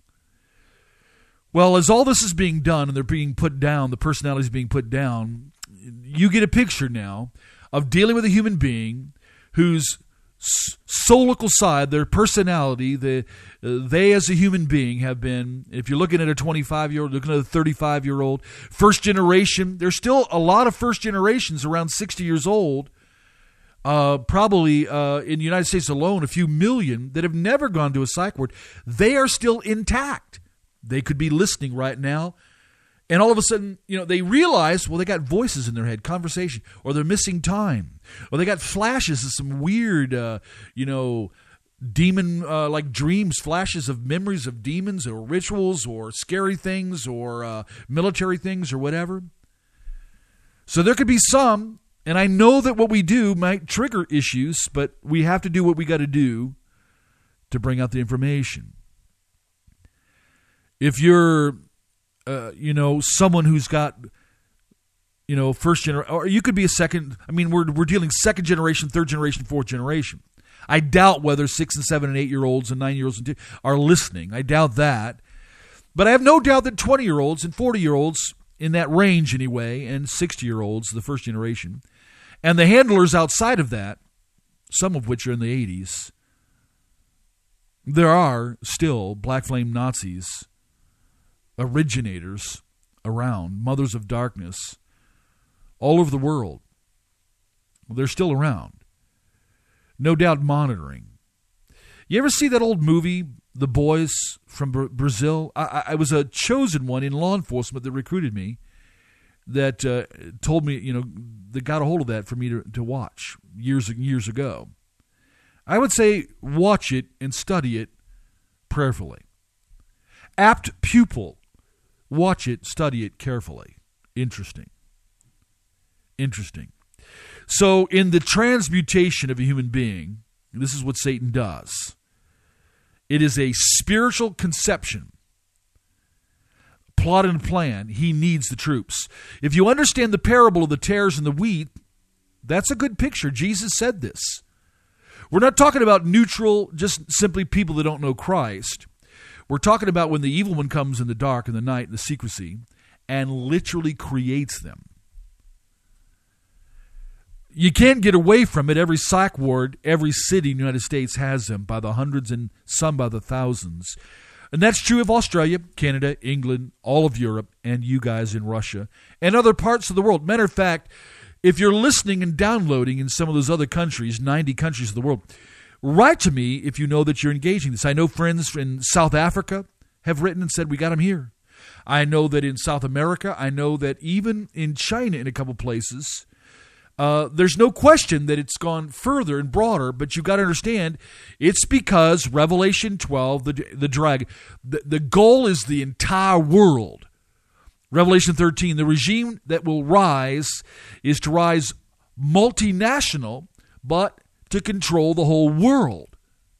Well, as all this is being done and they're being put down, the personality is being put down, you get a picture now of dealing with a human being whose solical side, their personality, the, uh, they as a human being have been, if you're looking at a twenty-five-year-old, looking at a thirty-five-year-old, first generation, there's still a lot of first generations around sixty years old, uh, probably uh, in the United States alone, a few million that have never gone to a psych ward. They are still intact. They could be listening right now. And all of a sudden, you know, they realize, well, they got voices in their head, conversation, or they're missing time, or they got flashes of some weird, uh, you know, demon, uh, like dreams, flashes of memories of demons or rituals or scary things or uh, military things or whatever. So there could be some, and I know that what we do might trigger issues, but we have to do what we got to do to bring out the information. If you're Uh, you know, someone who's got, you know, first generation, or you could be a second. I mean, we're we're dealing second generation, third generation, fourth generation. I doubt whether six and seven and eight year olds and nine year olds and two are listening. I doubt that, but I have no doubt that twenty year olds and forty year olds in that range anyway, and sixty year olds, the first generation, and the handlers outside of that, some of which are in the eighties. There are still black flame Nazis, originators around, mothers of darkness, all over the world. They're still around. No doubt monitoring. You ever see that old movie, The Boys from Bra- Brazil? I, I was a chosen one in law enforcement that recruited me, that uh, told me, you know, that got a hold of that for me to, to watch years and years ago. I would say watch it and study it prayerfully. Apt pupil. Watch it, study it carefully. Interesting. Interesting. So in the transmutation of a human being, this is what Satan does. It is a spiritual conception. Plot and plan. He needs the troops. If you understand the parable of the tares and the wheat, that's a good picture. Jesus said this. We're not talking about neutral, just simply people that don't know Christ. We're talking about when the evil one comes in the dark, in the night, in the secrecy, and literally creates them. You can't get away from it. Every psych ward, every city in the United States has them by the hundreds and some by the thousands. And that's true of Australia, Canada, England, all of Europe, and you guys in Russia, and other parts of the world. Matter of fact, if you're listening and downloading in some of those other countries, ninety countries of the world, write to me if you know that you're engaging this. I know friends in South Africa have written and said, we got them here. I know that in South America, I know that even in China in a couple places, uh, there's no question that it's gone further and broader, but you've got to understand, it's because Revelation twelve, the, the dragon, the, the goal is the entire world. Revelation thirteen, the regime that will rise is to rise multinational, but to control the whole world.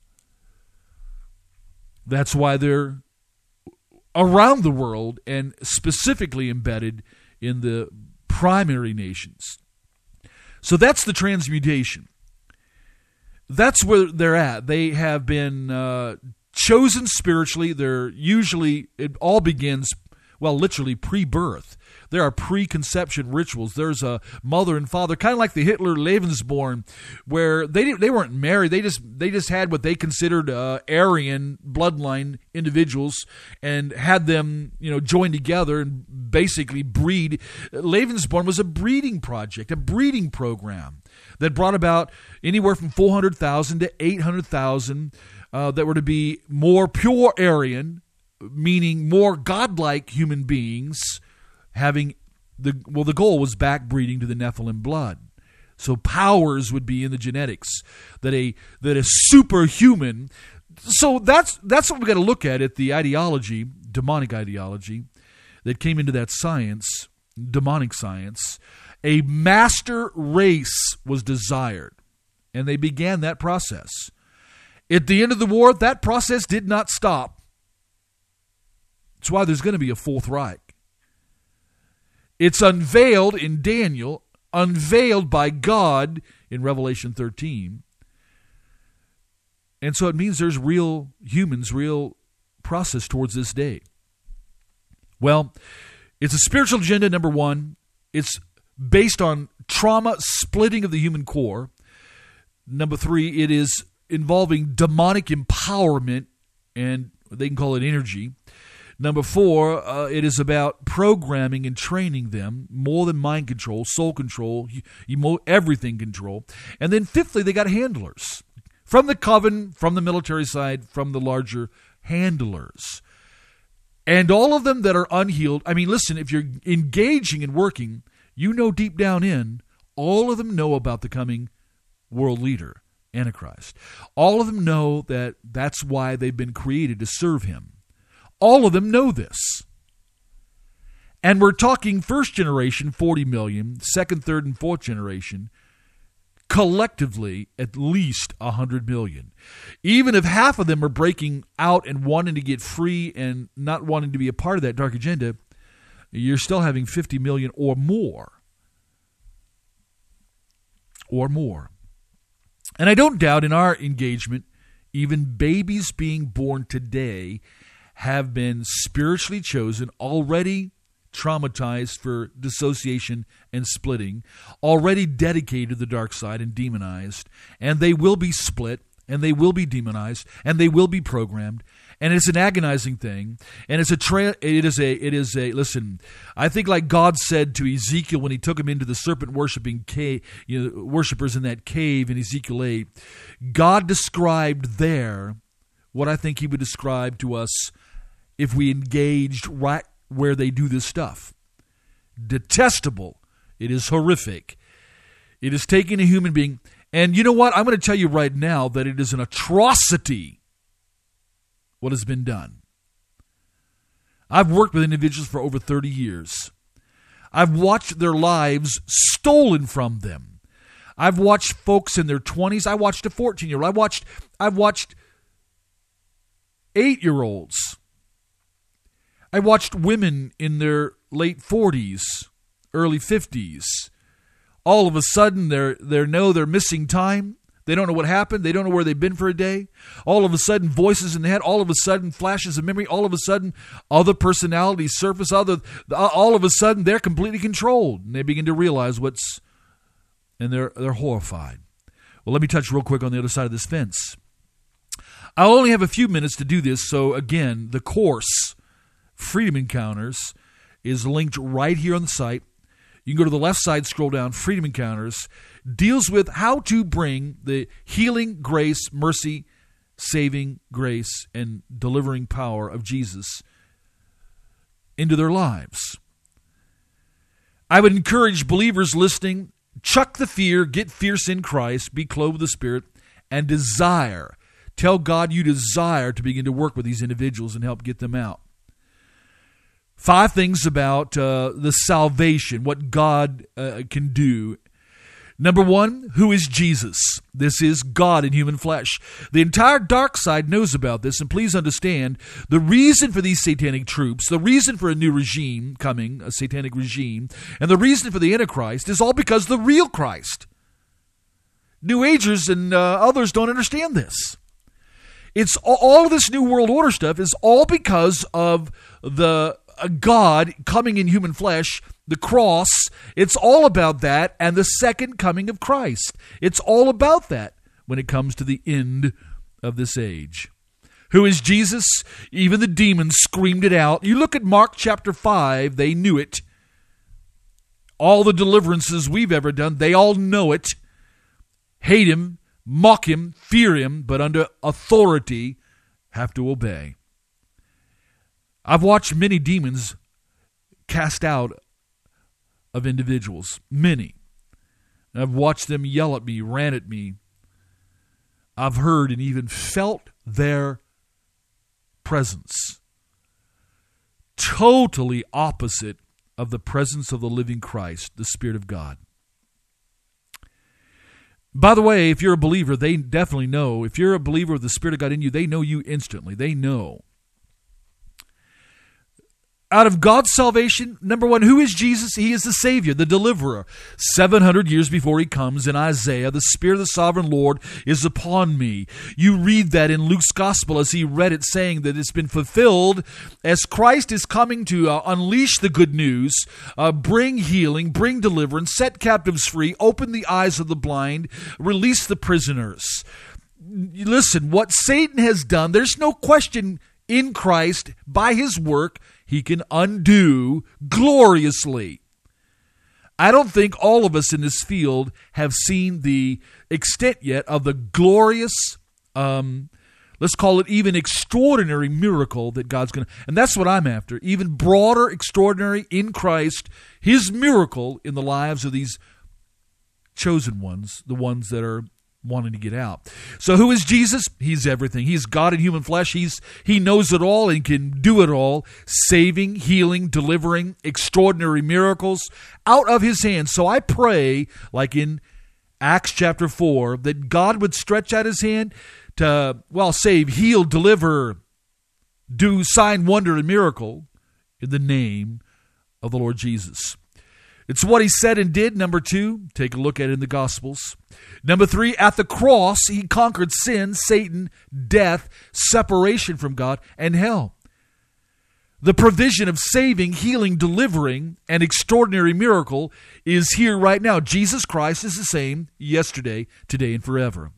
That's why they're around the world and specifically embedded in the primary nations. So that's the transmutation. That's where they're at. They have been uh, chosen spiritually. They're usually, it all begins well, literally pre-birth. There are preconception rituals. There's a mother and father, kind of like the Hitler Lebensborn, where they they weren't married. They just they just had what they considered uh, Aryan bloodline individuals and had them, you know, join together and basically breed. Lebensborn was a breeding project, a breeding program that brought about anywhere from four hundred thousand to eight hundred thousand uh, that were to be more pure Aryan, meaning more godlike human beings. Having the well, the goal was backbreeding to the Nephilim blood, so powers would be in the genetics that a that a superhuman. So that's that's what we got to look at at the ideology, demonic ideology, that came into that science, demonic science. A master race was desired, and they began that process. At the end of the war, that process did not stop. That's why there's going to be a Fourth Reich. It's unveiled in Daniel, unveiled by God in Revelation thirteen. And so it means there's real humans, real process towards this day. Well, it's a spiritual agenda, number one. It's based on trauma splitting of the human core. Number three, it is involving demonic empowerment, and they can call it energy. Number four, uh, it is about programming and training them, more than mind control, soul control, emo- everything control. And then fifthly, they got handlers. From the coven, from the military side, from the larger handlers. And all of them that are unhealed, I mean, listen, if you're engaging and working, you know deep down in, all of them know about the coming world leader, Antichrist. All of them know that that's why they've been created, to serve him. All of them know this. And we're talking first generation, forty million, second, third, and fourth generation, collectively at least one hundred million. Even if half of them are breaking out and wanting to get free and not wanting to be a part of that dark agenda, you're still having fifty million or more. Or more. And I don't doubt in our engagement, even babies being born today have been spiritually chosen, already traumatized for dissociation and splitting, already dedicated to the dark side and demonized, and they will be split, and they will be demonized, and they will be programmed, and it's an agonizing thing, and it's a tra- it is a it is a listen. I think like God said to Ezekiel when he took him into the serpent worshiping cave, you know, worshipers in that cave in Ezekiel eight, God described there what I think he would describe to us if we engaged right where they do this stuff. Detestable. It is horrific. It is taking a human being. And you know what? I'm going to tell you right now that it is an atrocity what has been done. I've worked with individuals for over thirty years. I've watched their lives stolen from them. I've watched folks in their twenties. I watched a fourteen-year-old. I watched, I've watched eight-year-olds. I watched women in their late forties, early fifties. All of a sudden, they're, they know they're missing time. They don't know what happened. They don't know where they've been for a day. All of a sudden, voices in the head. All of a sudden, flashes of memory. All of a sudden, other personalities surface. Other, all of a sudden, they're completely controlled. And they begin to realize what's, and they're they're horrified. Well, let me touch real quick on the other side of this fence. I'll only have a few minutes to do this. So again, the course, Freedom Encounters, is linked right here on the site. You can go to the left side, scroll down, Freedom Encounters, deals with how to bring the healing grace, mercy, saving grace, and delivering power of Jesus into their lives. I would encourage believers listening, chuck the fear, get fierce in Christ, be clothed with the Spirit, and desire. Tell God you desire to begin to work with these individuals and help get them out. Five things about uh, the salvation, what God uh, can do. Number one, who is Jesus? This is God in human flesh. The entire dark side knows about this, and please understand, the reason for these satanic troops, the reason for a new regime coming, a satanic regime, and the reason for the Antichrist is all because the real Christ. New Agers and uh, others don't understand this. It's all of this New World Order stuff is all because of the God coming in human flesh, the cross, it's all about that, and the second coming of Christ. It's all about that when it comes to the end of this age. Who is Jesus? Even the demons screamed it out. You look at Mark chapter five, they knew it. All the deliverances we've ever done, they all know it. Hate him, mock him, fear him, but under authority have to obey. I've watched many demons cast out of individuals. Many. I've watched them yell at me, rant at me. I've heard and even felt their presence. Totally opposite of the presence of the living Christ, the Spirit of God. By the way, if you're a believer, they definitely know. If you're a believer of the Spirit of God in you, they know you instantly. They know. Out of God's salvation, number one, who is Jesus? He is the Savior, the deliverer. seven hundred years before he comes in Isaiah, the Spirit of the Sovereign Lord is upon me. You read that in Luke's Gospel as he read it, saying that it's been fulfilled as Christ is coming to uh, unleash the good news, uh, bring healing, bring deliverance, set captives free, open the eyes of the blind, release the prisoners. Listen, what Satan has done, there's no question in Christ, by his work, he can undo gloriously. I don't think all of us in this field have seen the extent yet of the glorious, um, let's call it even extraordinary miracle that God's going to, and that's what I'm after, even broader, extraordinary in Christ, his miracle in the lives of these chosen ones, the ones that are wanting to get out. So who is Jesus? He's everything. He's God in human flesh. He's He knows it all and can do it all. Saving, healing, delivering, extraordinary miracles out of his hands. So I pray, like in Acts chapter four, that God would stretch out his hand to, well, save, heal, deliver, do sign, wonder, and miracle in the name of the Lord Jesus. It's what he said and did. Number two, take a look at it in the Gospels. Number three, at the cross, he conquered sin, Satan, death, separation from God, and hell. The provision of saving, healing, delivering, and extraordinary miracle is here right now. Jesus Christ is the same yesterday, today, and forever.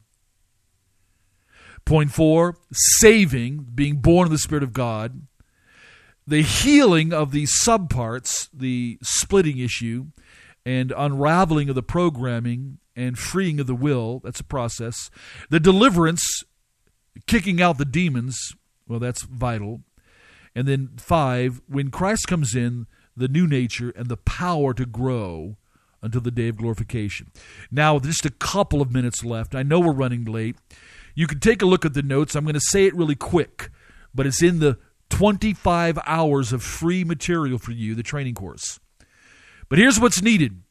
Point four, saving, being born of the Spirit of God. The healing of the subparts, the splitting issue, and unraveling of the programming and freeing of the will, that's a process. The deliverance, kicking out the demons, well, that's vital. And then five, when Christ comes in, the new nature and the power to grow until the day of glorification. Now, just a couple of minutes left. I know we're running late. You can take a look at the notes. I'm going to say it really quick, but it's in the twenty-five hours of free material for you, the training course. But here's what's needed.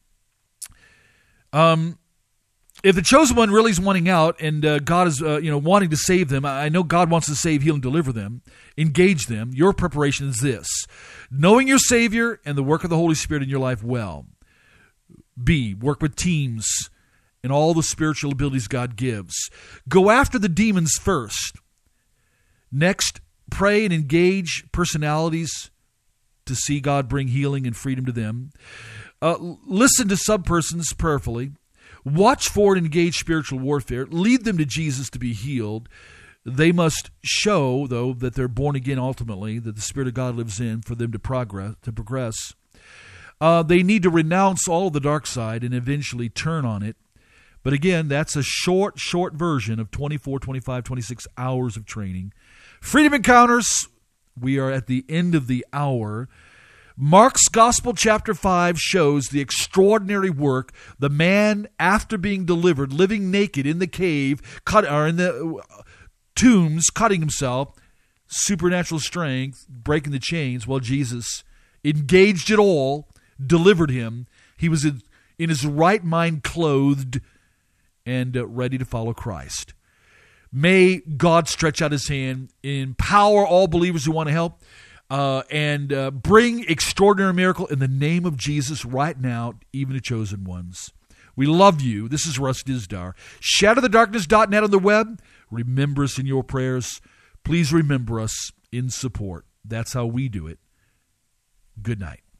Um, if the chosen one really is wanting out and uh, God is uh, you know wanting to save them, I know God wants to save, heal, and deliver them, engage them. Your preparation is this: knowing your Savior and the work of the Holy Spirit in your life well. B, work with teams and all the spiritual abilities God gives. Go after the demons first. Next, pray and engage personalities to see God bring healing and freedom to them. Uh, listen to subpersons prayerfully. Watch for and engage spiritual warfare. Lead them to Jesus to be healed. They must show, though, that they're born again ultimately, that the Spirit of God lives in for them to progress. To progress. Uh, they need to renounce all of the dark side and eventually turn on it. But again, that's a short, short version of twenty-four, twenty-five, twenty-six hours of training. Freedom Encounters, we are at the end of the hour. Mark's Gospel chapter five shows the extraordinary work the man, after being delivered, living naked in the cave, cut, or in the tombs, cutting himself, supernatural strength, breaking the chains, while Jesus engaged it all, delivered him. He was in, in his right mind, clothed, and uh, ready to follow Christ. May God stretch out his hand, empower all believers who want to help, uh, and uh, bring extraordinary miracle in the name of Jesus right now, even the chosen ones. We love you. This is Russ Dizdar. shatter the darkness dot net on the web. Remember us in your prayers. Please remember us in support. That's how we do it. Good night.